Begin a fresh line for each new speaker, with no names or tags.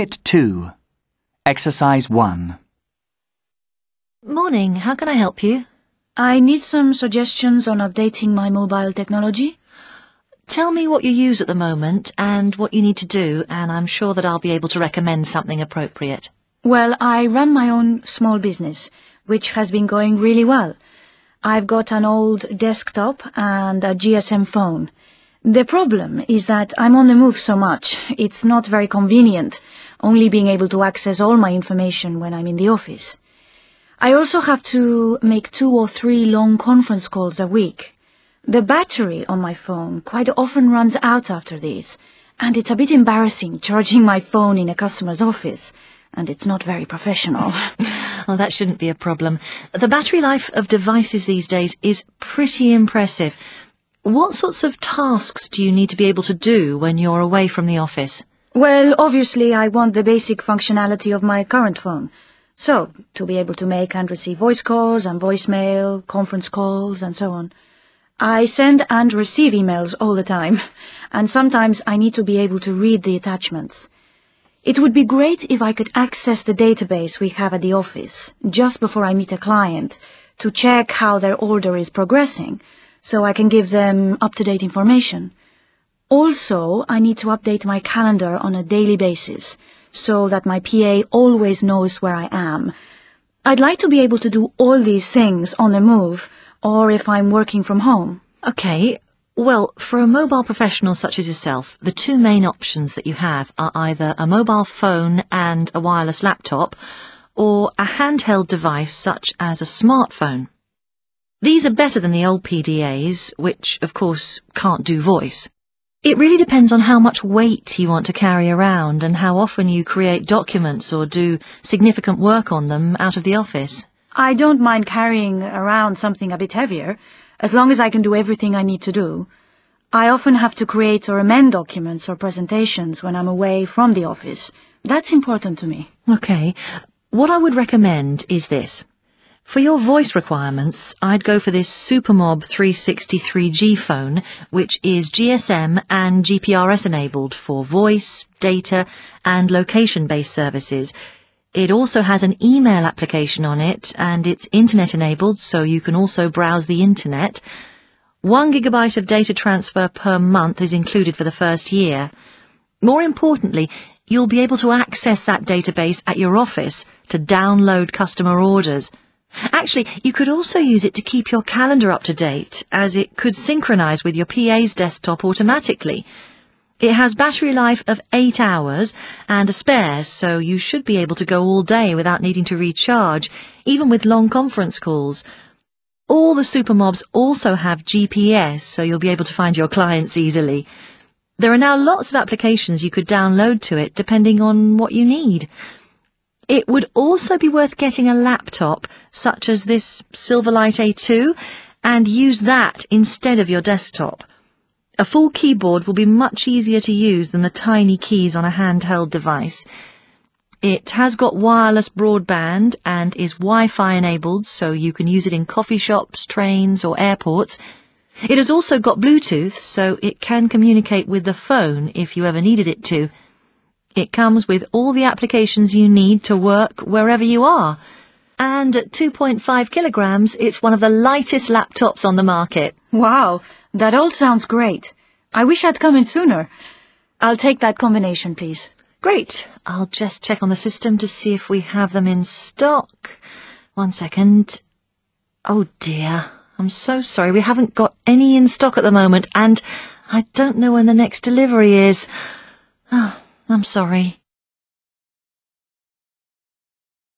Unit 2, Exercise 1.
Morning, how can I help you?
I need some suggestions on updating my mobile technology.
Tell me what you use at the moment and what you need to do, and I'm sure that I'll be able to recommend something appropriate.
Well, I run my own small business, which has been going really well. I've got an old desktop and a GSM phone. The problem is that I'm on the move so much. It's not very convenient, only being able to access all my information when I'm in the office. I also have to make 2 or 3 long conference calls a week. The battery on my phone quite often runs out after these, and it's a bit embarrassing charging my phone in a customer's office, and it's not very professional.
Oh, that shouldn't be a problem. The battery life of devices these days is pretty impressive. What sorts of tasks do you need to be able to do when you're away from the office?
Well, obviously I want the basic functionality of my current phone. So, to be able to make and receive voice calls and voicemail, conference calls and so on. I send and receive emails all the time, and sometimes I need to be able to read the attachments. It would be great if I could access the database we have at the office just before I meet a client to check how their order is progressing, so I can give them up-to-date information. Also, I need to update my calendar on a daily basis, so that my PA always knows where I am. I'd like to be able to do all these things on the move, or if I'm working from home.
Okay, well, for a mobile professional such as yourself, the 2 main options that you have are either a mobile phone and a wireless laptop, or a handheld device such as a smartphone. These are better than the old PDAs, which, of course, can't do voice. It really depends on how much weight you want to carry around and how often you create documents or do significant work on them out of the office.
I don't mind carrying around something a bit heavier, as long as I can do everything I need to do. I often have to create or amend documents or presentations when I'm away from the office. That's important to me.
Okay, what I would recommend is this. For your voice requirements, I'd go for this Supermob 363G phone, which is GSM and GPRS enabled for voice, data and location-based services. It also has an email application on it, and it's internet enabled, so you can also browse the internet. 1 gigabyte of data transfer per month is included for the first year. More importantly, you'll be able to access that database at your office to download customer orders. Actually, you could also use it to keep your calendar up to date, as it could synchronize with your PA's desktop automatically. It has battery life of 8 hours and a spare, so you should be able to go all day without needing to recharge, even with long conference calls. All the Supermobs also have GPS, so you'll be able to find your clients easily. There are now lots of applications you could download to it, depending on what you need. It would also be worth getting a laptop, such as this Silverlight A2, and use that instead of your desktop. A full keyboard will be much easier to use than the tiny keys on a handheld device. It has got wireless broadband and is Wi-Fi enabled, so you can use it in coffee shops, trains or airports. It has also got Bluetooth, so it can communicate with the phone if you ever needed it to. It comes with all the applications you need to work wherever you are. And at 2.5 kilograms, it's one of the lightest laptops on the market.
Wow, that all sounds great. I wish I'd come in sooner. I'll take that combination, please.
Great. I'll just check on the system to see if we have them in stock. 1 second. Oh dear, I'm so sorry. We haven't got any in stock at the moment, and I don't know when the next delivery is. Oh, I'm sorry.